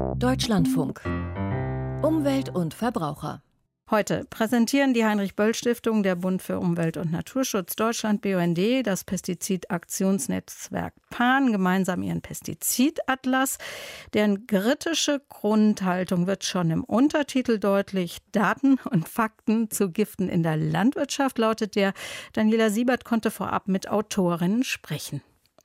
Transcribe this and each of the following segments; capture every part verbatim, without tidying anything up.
Deutschlandfunk. Umwelt und Verbraucher. Heute präsentieren die Heinrich-Böll-Stiftung, der Bund für Umwelt und Naturschutz Deutschland, B U N D, das Pestizidaktionsnetzwerk P A N gemeinsam ihren Pestizidatlas. Deren kritische Grundhaltung wird schon im Untertitel deutlich. Daten und Fakten zu Giften in der Landwirtschaft lautet der. Daniela Siebert konnte vorab mit Autorinnen sprechen.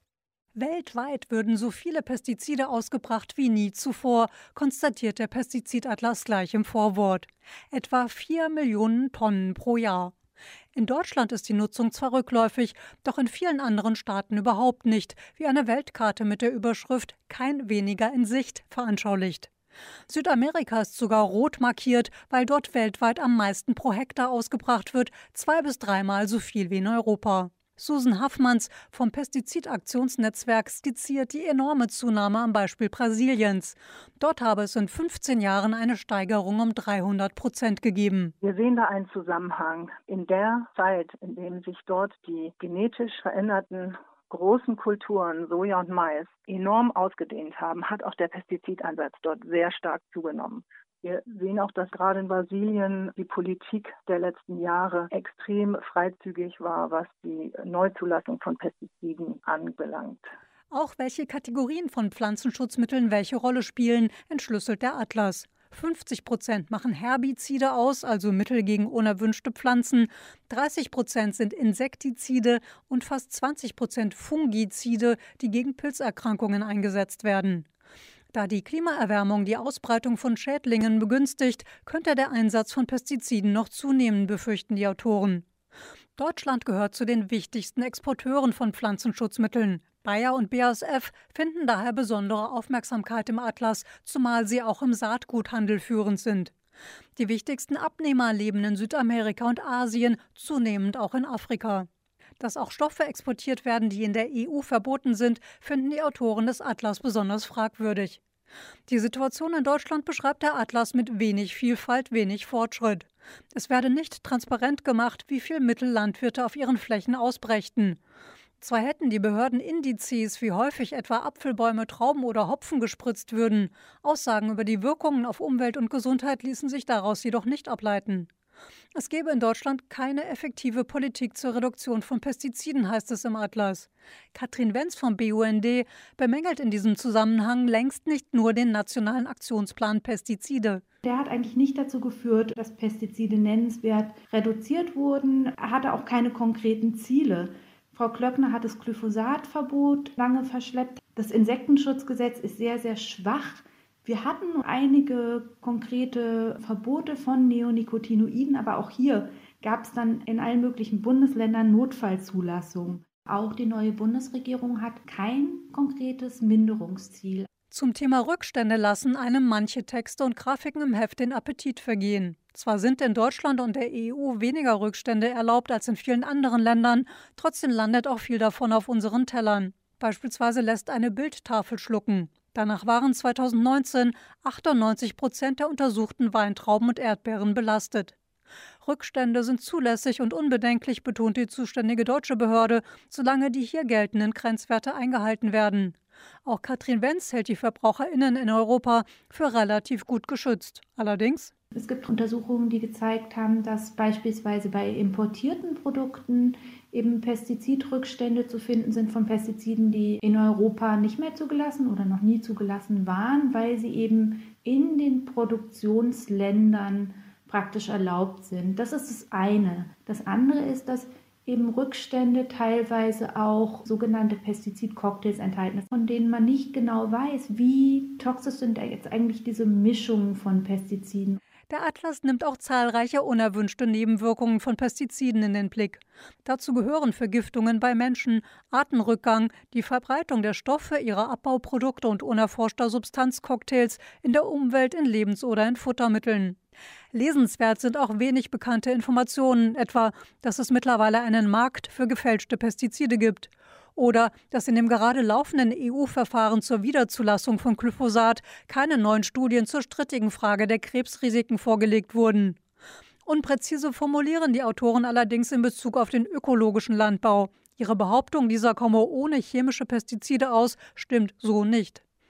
Weltweit würden so viele Pestizide ausgebracht wie nie zuvor, konstatiert der Pestizidatlas gleich im Vorwort. Etwa vier Millionen Tonnen pro Jahr. In Deutschland ist die Nutzung zwar rückläufig, doch in vielen anderen Staaten überhaupt nicht, wie eine Weltkarte mit der Überschrift »Kein weniger in Sicht« veranschaulicht. Südamerika ist sogar rot markiert, weil dort weltweit am meisten pro Hektar ausgebracht wird, zwei- bis dreimal so viel wie in Europa. Susan Haffmanns vom Pestizidaktionsnetzwerk skizziert die enorme Zunahme am Beispiel Brasiliens. Dort habe es in fünfzehn Jahren eine Steigerung um dreihundert Prozent gegeben. Wir sehen da einen Zusammenhang. In der Zeit, in der sich dort die genetisch veränderten großen Kulturen, Soja und Mais, enorm ausgedehnt haben, hat auch der Pestizideinsatz dort sehr stark zugenommen. Wir sehen auch, dass gerade in Brasilien die Politik der letzten Jahre extrem freizügig war, was die Neuzulassung von Pestiziden anbelangt. Auch welche Kategorien von Pflanzenschutzmitteln welche Rolle spielen, entschlüsselt der Atlas. fünfzig Prozent machen Herbizide aus, also Mittel gegen unerwünschte Pflanzen. dreißig Prozent sind Insektizide und fast zwanzig Prozent Fungizide, die gegen Pilzerkrankungen eingesetzt werden. Da die Klimaerwärmung die Ausbreitung von Schädlingen begünstigt, könnte der Einsatz von Pestiziden noch zunehmen, befürchten die Autoren. Deutschland gehört zu den wichtigsten Exporteuren von Pflanzenschutzmitteln. Bayer und B A S F finden daher besondere Aufmerksamkeit im Atlas, zumal sie auch im Saatguthandel führend sind. Die wichtigsten Abnehmer leben in Südamerika und Asien, zunehmend auch in Afrika. Dass auch Stoffe exportiert werden, die in der E U verboten sind, finden die Autoren des Atlas besonders fragwürdig. Die Situation in Deutschland beschreibt der Atlas mit wenig Vielfalt, wenig Fortschritt. Es werde nicht transparent gemacht, wie viel Mittel Landwirte auf ihren Flächen ausbrächten. Zwar hätten die Behörden Indizes, wie häufig etwa Apfelbäume, Trauben oder Hopfen gespritzt würden. Aussagen über die Wirkungen auf Umwelt und Gesundheit ließen sich daraus jedoch nicht ableiten. Es gebe in Deutschland keine effektive Politik zur Reduktion von Pestiziden, heißt es im Atlas. Katrin Wenz vom B U N D bemängelt in diesem Zusammenhang längst nicht nur den nationalen Aktionsplan Pestizide. Der hat eigentlich nicht dazu geführt, dass Pestizide nennenswert reduziert wurden. Er hatte auch keine konkreten Ziele. Frau Klöckner hat das Glyphosatverbot lange verschleppt. Das Insektenschutzgesetz ist sehr, sehr schwach. Wir hatten einige konkrete Verbote von Neonicotinoiden, aber auch hier gab es dann in allen möglichen Bundesländern Notfallzulassungen. Auch die neue Bundesregierung hat kein konkretes Minderungsziel. Zum Thema Rückstände lassen einem manche Texte und Grafiken im Heft den Appetit vergehen. Zwar sind in Deutschland und der E U weniger Rückstände erlaubt als in vielen anderen Ländern, trotzdem landet auch viel davon auf unseren Tellern. Beispielsweise lässt eine Bildtafel schlucken. Danach waren zweitausendneunzehn achtundneunzig Prozent der untersuchten Weintrauben und Erdbeeren belastet. Rückstände sind zulässig und unbedenklich, betont die zuständige deutsche Behörde, solange die hier geltenden Grenzwerte eingehalten werden. Auch Katrin Wenz hält die VerbraucherInnen in Europa für relativ gut geschützt. Allerdings: Es gibt Untersuchungen, die gezeigt haben, dass beispielsweise bei importierten Produkten eben Pestizidrückstände zu finden sind von Pestiziden, die in Europa nicht mehr zugelassen oder noch nie zugelassen waren, weil sie eben in den Produktionsländern praktisch erlaubt sind. Das ist das eine. Das andere ist, dass eben Rückstände teilweise auch sogenannte Pestizidcocktails enthalten, von denen man nicht genau weiß, wie toxisch sind jetzt eigentlich diese Mischungen von Pestiziden. Der Atlas nimmt auch zahlreiche unerwünschte Nebenwirkungen von Pestiziden in den Blick. Dazu gehören Vergiftungen bei Menschen, Artenrückgang, die Verbreitung der Stoffe, ihrer Abbauprodukte und unerforschter Substanzcocktails in der Umwelt, in Lebens- oder in Futtermitteln. Lesenswert sind auch wenig bekannte Informationen, etwa, dass es mittlerweile einen Markt für gefälschte Pestizide gibt. Oder dass in dem gerade laufenden E U-Verfahren zur Wiederzulassung von Glyphosat keine neuen Studien zur strittigen Frage der Krebsrisiken vorgelegt wurden. Unpräzise formulieren die Autoren allerdings in Bezug auf den ökologischen Landbau. Ihre Behauptung, dieser komme ohne chemische Pestizide aus, stimmt so nicht.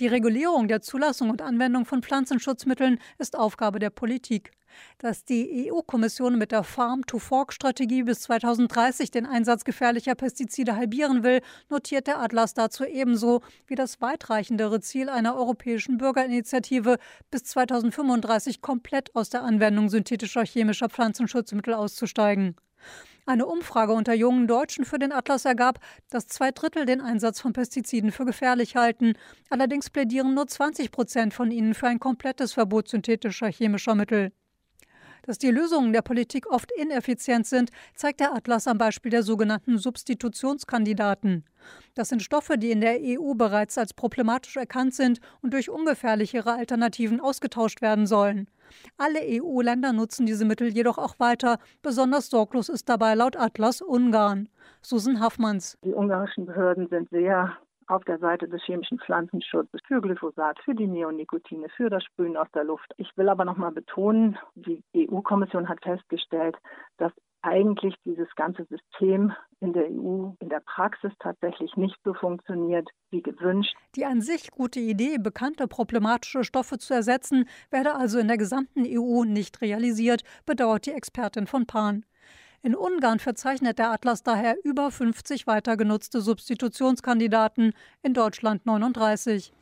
Die Regulierung der Zulassung und Anwendung von Pflanzenschutzmitteln ist Aufgabe der Politik. Dass die E U-Kommission mit der Farm-to-Fork-Strategie bis zweitausenddreißig den Einsatz gefährlicher Pestizide halbieren will, notiert der Atlas dazu ebenso wie das weitreichendere Ziel einer europäischen Bürgerinitiative, bis zweitausendfünfunddreißig komplett aus der Anwendung synthetischer chemischer Pflanzenschutzmittel auszusteigen. Eine Umfrage unter jungen Deutschen für den Atlas ergab, dass zwei Drittel den Einsatz von Pestiziden für gefährlich halten. Allerdings plädieren nur zwanzig Prozent von ihnen für ein komplettes Verbot synthetischer chemischer Mittel. Dass die Lösungen der Politik oft ineffizient sind, zeigt der Atlas am Beispiel der sogenannten Substitutionskandidaten. Das sind Stoffe, die in der E U bereits als problematisch erkannt sind und durch ungefährlichere Alternativen ausgetauscht werden sollen. Alle E U-Länder nutzen diese Mittel jedoch auch weiter. Besonders sorglos ist dabei laut Atlas Ungarn. Susan Haffmanns. Die ungarischen Behörden sind sehr auf der Seite des chemischen Pflanzenschutzes für Glyphosat, für die Neonicotine, für das Sprühen aus der Luft. Ich will aber noch mal betonen, die E U-Kommission hat festgestellt, dass eigentlich dieses ganze System in der E U in der Praxis tatsächlich nicht so funktioniert wie gewünscht. Die an sich gute Idee, bekannte problematische Stoffe zu ersetzen, werde also in der gesamten E U nicht realisiert, bedauert die Expertin von Pan. In Ungarn verzeichnet der Atlas daher über fünfzig weiter genutzte Substitutionskandidaten, in Deutschland neununddreißig.